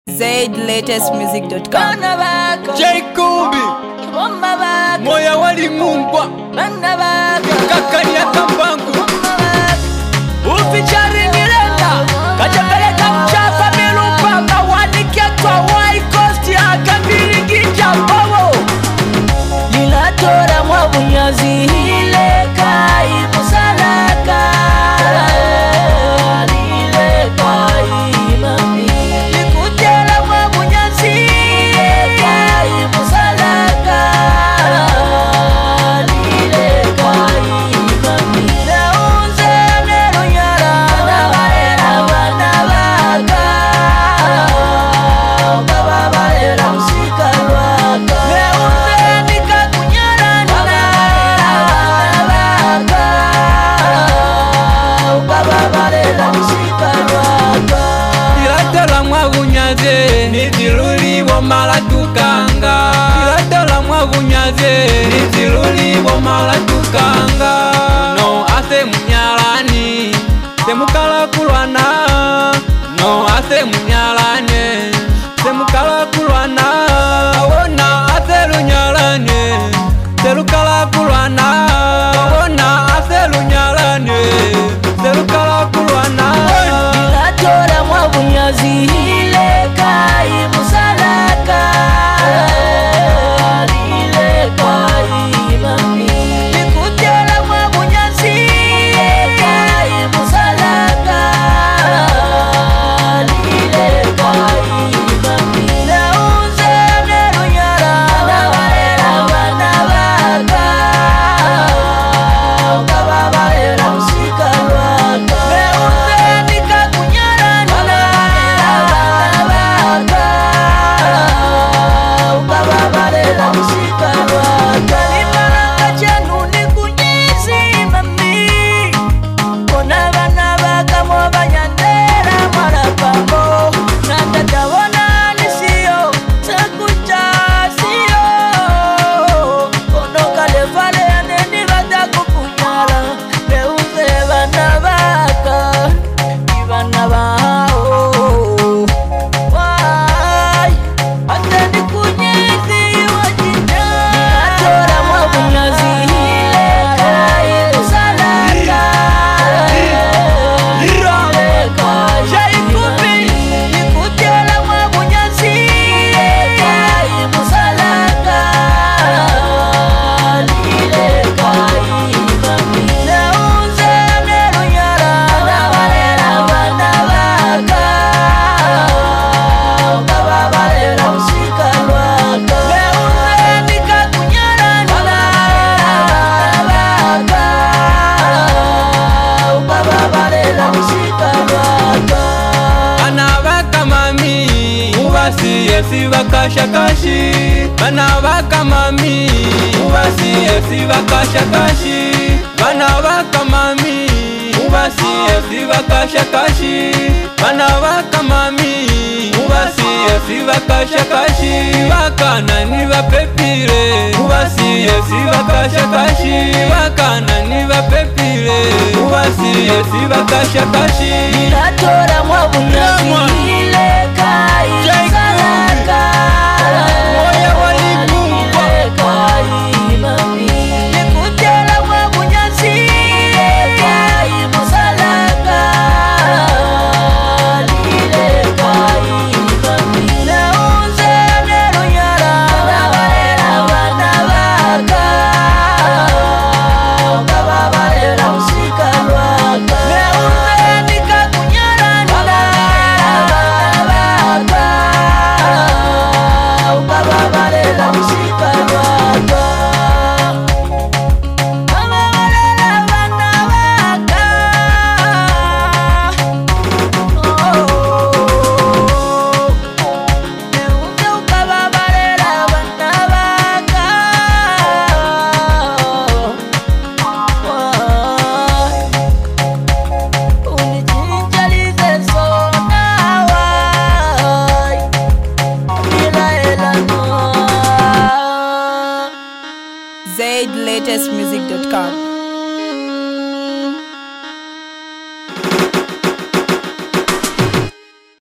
ZLatestmusic.com. Jacob Moya wali mungwa Kakani ya kambangu Ufichari nilenda Kachapeleka mchapa milupa Wanikia kwa White Coast ya kabiri ginja bobo Lilatora mwabunyazi hile kai musalaka Lile kai mami Likutela mwabunyazi hile kai musalaka Lile kai mami Neunze nero nyara Nabarera wanabaka Ukababarera usikalwaka Neunze nika Ilatala mwabunyaze Niziruli womala tukanga Ilatala mwabunyaze Niziruli womala tukanga No ase munyalani Temukala kulwana No ase munyalane Temukala kulwana Wona ase lunyalane Telukala kulwana Wona ase lunyalane Telukala kulwana Lilatora mwabunyazi hile kai musalaka Lile kai mami Likutela mwabunyazi hile kai musalaka Lile kai mami Neunze nero nyara Nabarera wanabaka Ukababarera usikalwaka Neunze nika kunyara Ukababarera usikalwaka Limaranga chenu ni kunyizi mami Kona bana baka mwabanyandera marapambo Nandatabona nisiyo Sakucha siyo Kono kalefale yaneni batakukunyala Neunze bana baka Ibana bao Wai Ateni kunyizi wajina Niatora mwabunyazi hile kai musalaka Lile kai Jaikupi Nikutela mwabunyazi hile kai musalaka Lile kai mami Neunze nero nyara Nabarera wanabaka Ukababarera usikalwaka Neunze nika kunyara Wanabaka Ukababarera usikalwaka Banabaka mami Ubasiye sibakashakashi Banabaka mami Ubasiye sibakashakashi Banabaka mami Ubasiye sibakashakashi Banabaka mami Ubasiye sibakashakashi Bakana niba pepire Ubasiye sibakashakashi Bakana niba pepire Ubasiye sibakashakashi Lilatora mwabunyazi hile kai musalaka Moya wali mungwa Lile kai mami Likutela mwabunyazi hile kai musalaka Lile kai mami Neunze nero nyara Nabarera wanabaka Ukababarera usikalwaka Neunze nika kunyara Wanabaka Ukababarera usikalwaka Ukababarera wanabaka Neunze ukababarera wanabaka Unichinjalize sona wai Ila elano ZLatestmusic.com.